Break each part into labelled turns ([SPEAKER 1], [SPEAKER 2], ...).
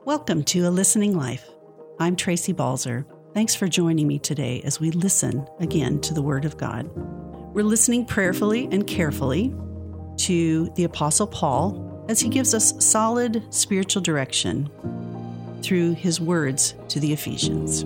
[SPEAKER 1] Welcome to A Listening Life. I'm Tracy Balzer. Thanks for joining me today as we listen again to the Word of God. We're listening prayerfully and carefully to the Apostle Paul as he gives us solid spiritual direction through his words to the Ephesians.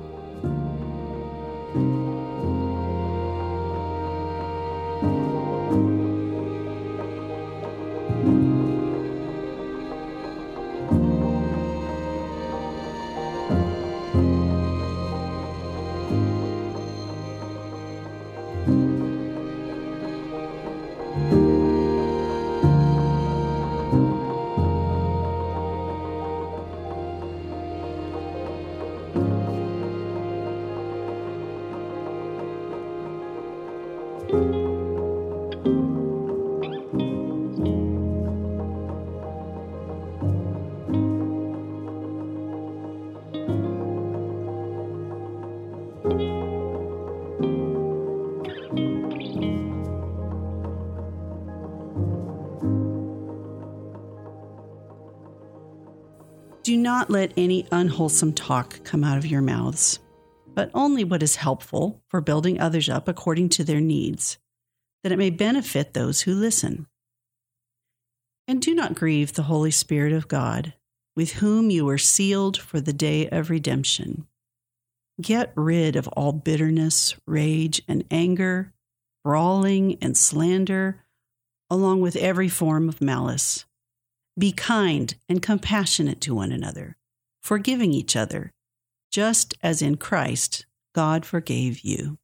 [SPEAKER 1] Do not let any unwholesome talk come out of your mouths, but only what is helpful for building others up according to their needs, that it may benefit those who listen. And do not grieve the Holy Spirit of God, with whom you were sealed for the day of redemption. Get rid of all bitterness, rage, and anger, brawling and slander, along with every form of malice. Be kind and compassionate to one another, forgiving each other, just as in Christ God forgave you.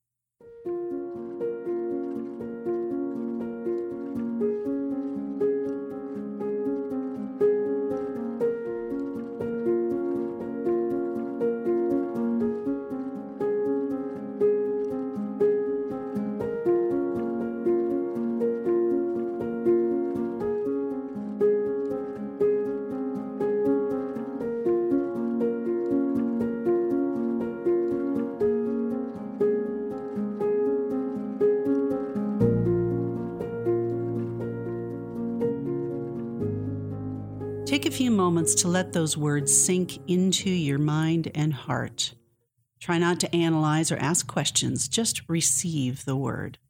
[SPEAKER 1] Take a few moments to let those words sink into your mind and heart. Try not to analyze or ask questions, just receive the word.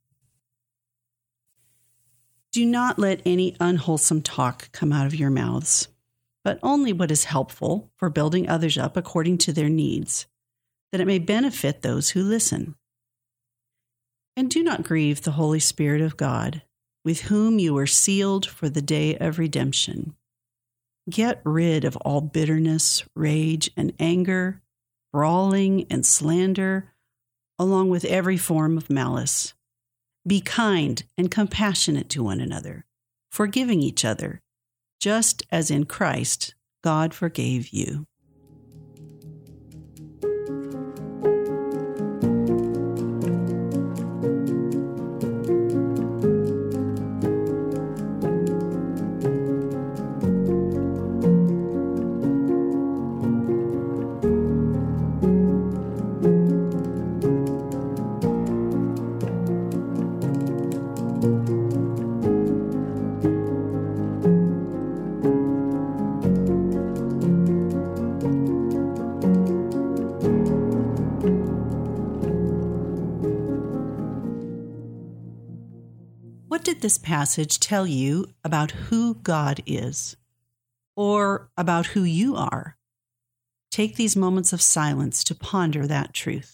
[SPEAKER 1] Do not let any unwholesome talk come out of your mouths, but only what is helpful for building others up according to their needs, that it may benefit those who listen. And do not grieve the Holy Spirit of God, with whom you were sealed for the day of redemption. Get rid of all bitterness, rage, and anger, brawling and slander, along with every form of malice. Be kind and compassionate to one another, forgiving each other, just as in Christ God forgave you. What did this passage tell you about who God is, or about who you are? Take these moments of silence to ponder that truth.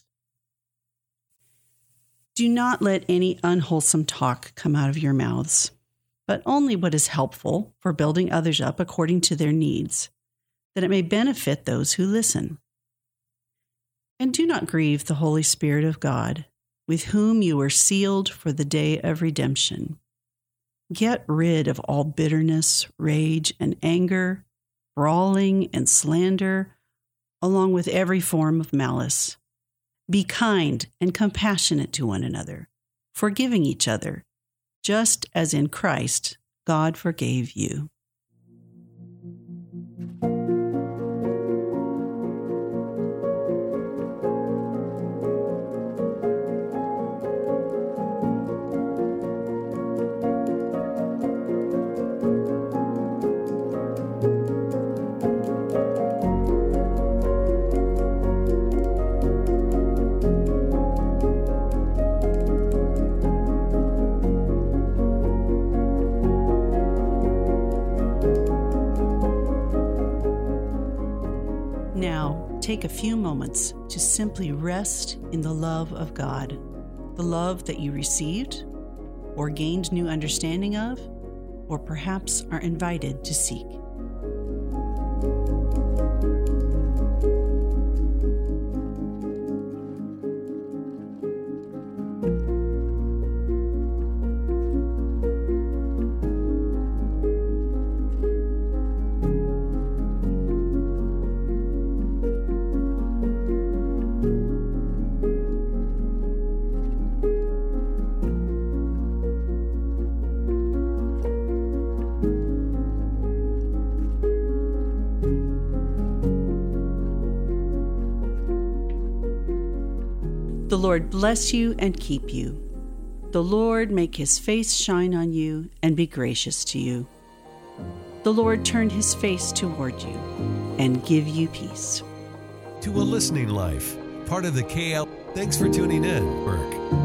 [SPEAKER 1] Do not let any unwholesome talk come out of your mouths, but only what is helpful for building others up according to their needs, that it may benefit those who listen. And do not grieve the Holy Spirit of God, with whom you were sealed for the day of redemption. Get rid of all bitterness, rage, and anger, brawling and slander, along with every form of malice. Be kind and compassionate to one another, forgiving each other, just as in Christ God forgave you. take a few moments to simply rest in the love of God, the love that you received or gained new understanding of, or perhaps are invited to seek. The Lord bless you and keep you. The Lord make his face shine on you and be gracious to you. The Lord turn his face toward you and give you peace.
[SPEAKER 2] To A Listening Life, part of the KL. Thanks for tuning in, Burke.